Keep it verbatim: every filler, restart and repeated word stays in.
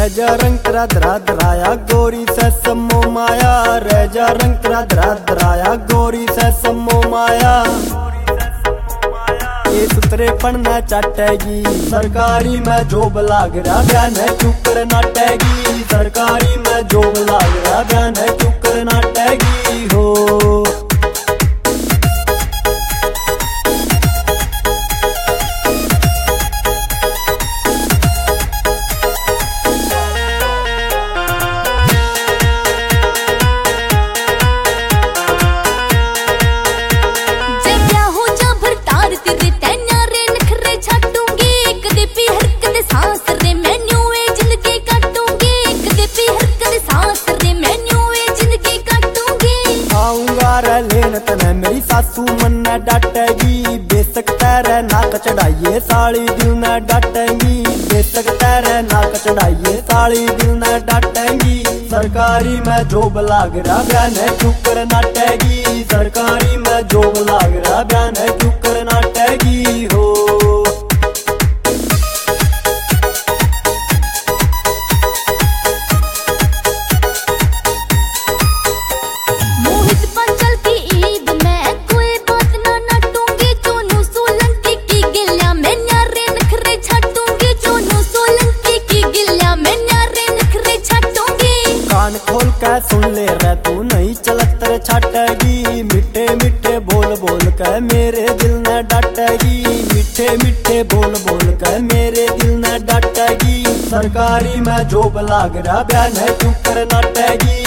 जा रंग तेरा धरा धराया गोरी से सम्मो माया, रह जा रंग तेरा धरा धराया गोरी से सम्मो माया। ये सुतरेपन न चाटेगी सरकारी में जोब लाग रहा बयान चुकर नाटेगी, सरकारी में जोब लाग रहा बयान चुकर नाटेगी हो। लेन तने मेरी सासू मन न डांटेगी, बेशक तेरे नाक चढ़ाइए साड़ी दिल न डांटेगी, बेशक तेरे नाक चढ़ाइए साड़ी दिल न डांटेगी। सरकारी में जोब लाग रहा बयान चुकर नाटेगी, सरकारी में जोब लाग रहा बयान चुकर नाटेगी हो। कान खोल के सुन ले रे तू नहीं चलत तेरे छाटेगी, मिठे मिठे बोल बोल के मेरे दिल न डांटेगी, मिठे मिठे बोल बोल के मेरे दिल न डांटेगी। सरकारी में जोब लाग रहा बयान चुकर नाटेगी,